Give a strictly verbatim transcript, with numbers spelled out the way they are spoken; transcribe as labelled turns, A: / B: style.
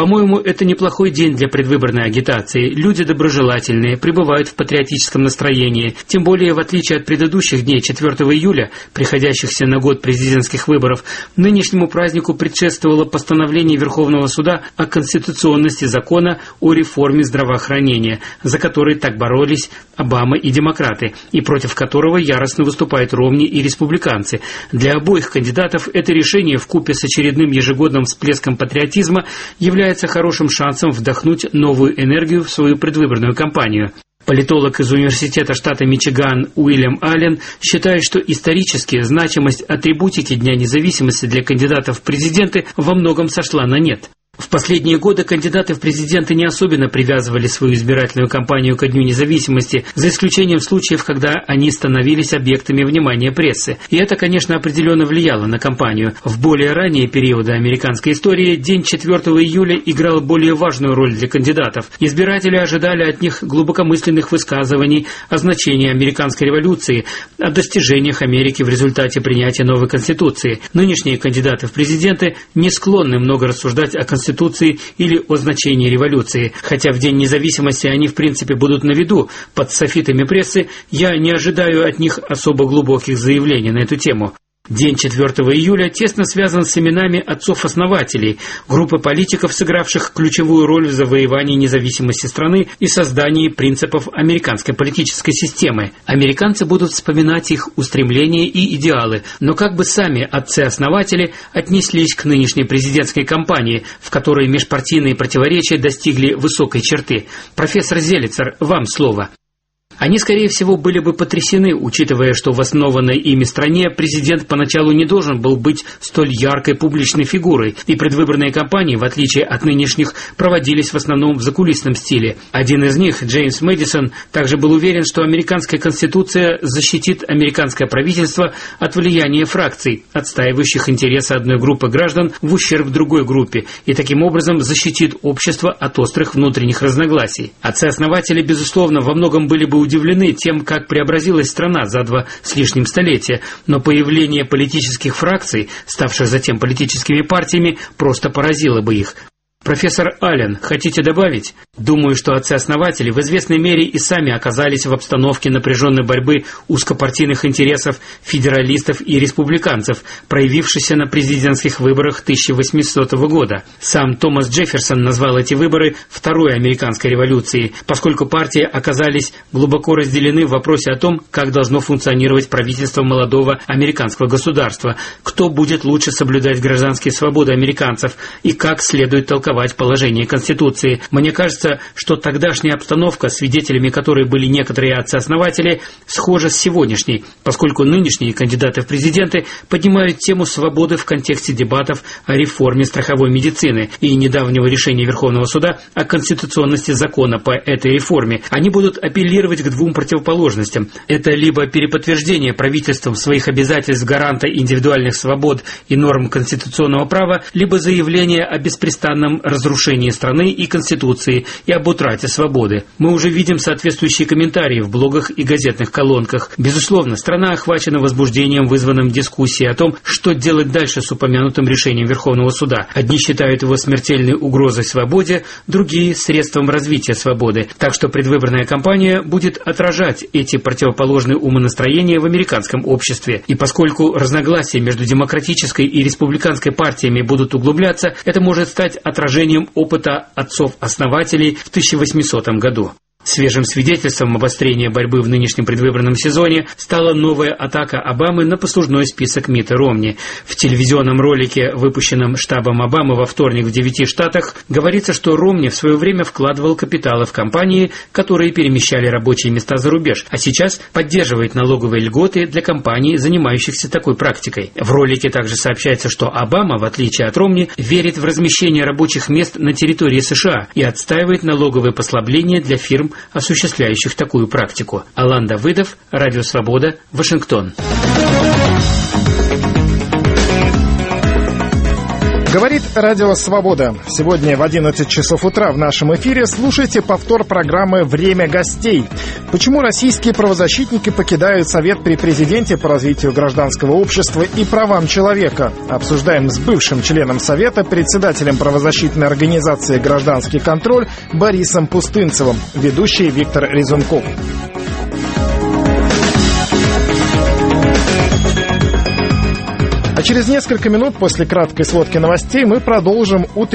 A: По-моему, это неплохой день для предвыборной агитации. Люди доброжелательные, пребывают в патриотическом настроении. Тем более, в отличие от предыдущих дней четвёртого июля, приходящихся на год президентских выборов, нынешнему празднику предшествовало постановление Верховного суда о конституционности закона о реформе здравоохранения, за который так боролись Обама и демократы, и против которого яростно выступают Ромни и республиканцы. Для обоих кандидатов это решение вкупе с очередным ежегодным всплеском патриотизма является хорошим шансом вдохнуть новую энергию в свою предвыборную кампанию. Политолог из университета штата Мичиган Уильям Аллен считает, что исторически значимость атрибутики Дня независимости для кандидатов в президенты во многом сошла на нет. В последние годы кандидаты в президенты не особенно привязывали свою избирательную кампанию ко Дню независимости, за исключением случаев, когда они становились объектами внимания прессы. И это, конечно, определенно влияло на кампанию. В более ранние периоды американской истории день четвёртого июля играл более важную роль для кандидатов. Избиратели ожидали от них глубокомысленных высказываний о значении американской революции, о достижениях Америки в результате принятия новой Конституции. Нынешние кандидаты в президенты не склонны много рассуждать о Конституции Конституции или о значении революции. Хотя в День независимости они в принципе будут на виду под софитами прессы, я не ожидаю от них особо глубоких заявлений на эту тему. День четвёртого июля тесно связан с именами отцов-основателей, группы политиков, сыгравших ключевую роль в завоевании независимости страны и создании принципов американской политической системы. Американцы будут вспоминать их устремления и идеалы, но как бы сами отцы-основатели отнеслись к нынешней президентской кампании, в которой межпартийные противоречия достигли высокой черты. Профессор Зелицер, вам слово. Они, скорее всего, были бы потрясены, учитывая, что в основанной ими стране президент поначалу не должен был быть столь яркой публичной фигурой, и предвыборные кампании, в отличие от нынешних, проводились в основном в закулисном стиле. Один из них, Джеймс Мэдисон, также был уверен, что американская конституция защитит американское правительство от влияния фракций, отстаивающих интересы одной группы граждан в ущерб другой группе, и таким образом защитит общество от острых внутренних разногласий. Отцы-основатели, безусловно, во многом были бы удивлены тем, как преобразилась страна за два с лишним столетия, но появление политических фракций, ставших затем политическими партиями, просто поразило бы их. Профессор Аллен, хотите добавить? Думаю, что отцы-основатели в известной мере и сами оказались в обстановке напряженной борьбы узкопартийных интересов федералистов и республиканцев, проявившейся на президентских выборах тысяча восьмисотого года. Сам Томас Джефферсон назвал эти выборы Второй американской революцией, поскольку партии оказались глубоко разделены в вопросе о том, как должно функционировать правительство молодого американского государства, кто будет лучше соблюдать гражданские свободы американцев и как следует толковать положение Конституции. Мне кажется, что тогдашняя обстановка, свидетелями которой были некоторые отцы-основатели, схожа с сегодняшней, поскольку нынешние кандидаты в президенты поднимают тему свободы в контексте дебатов о реформе страховой медицины и недавнего решения Верховного суда о конституционности закона по этой реформе. Они будут апеллировать к двум противоположностям. Это либо переподтверждение правительством своих обязательств гаранта индивидуальных свобод и норм конституционного права, либо заявление о беспрестанном разрушении страны и Конституции и об утрате свободы. Мы уже видим соответствующие комментарии в блогах и газетных колонках. Безусловно, страна охвачена возбуждением, вызванным дискуссией о том, что делать дальше с упомянутым решением Верховного суда. Одни считают его смертельной угрозой свободе, другие – средством развития свободы. Так что предвыборная кампания будет отражать эти противоположные умонастроения в американском обществе. И поскольку разногласия между демократической и республиканской партиями будут углубляться, это может стать отражением опыта отцов-основателей в тысяча восьмисотом году. Свежим свидетельством обострения борьбы в нынешнем предвыборном сезоне стала новая атака Обамы на послужной список Митта Ромни. В телевизионном ролике, выпущенном штабом Обамы во вторник в девяти штатах, говорится, что Ромни в свое время вкладывал капиталы в компании, которые перемещали рабочие места за рубеж, а сейчас поддерживает налоговые льготы для компаний, занимающихся такой практикой. В ролике также сообщается, что Обама, в отличие от Ромни, верит в размещение рабочих мест на территории США и отстаивает налоговые послабления для фирм, осуществляющих такую практику. Алан Давыдов, Радио Свобода, Вашингтон.
B: Говорит Радио Свобода. Сегодня в одиннадцать часов утра в нашем эфире слушайте повтор программы «Время гостей». Почему российские правозащитники покидают Совет при президенте по развитию гражданского общества и правам человека? Обсуждаем с бывшим членом Совета, председателем правозащитной организации «Гражданский контроль» Борисом Пустынцевым. Ведущий Виктор Резунков. А через несколько минут после краткой сводки новостей мы продолжим утренний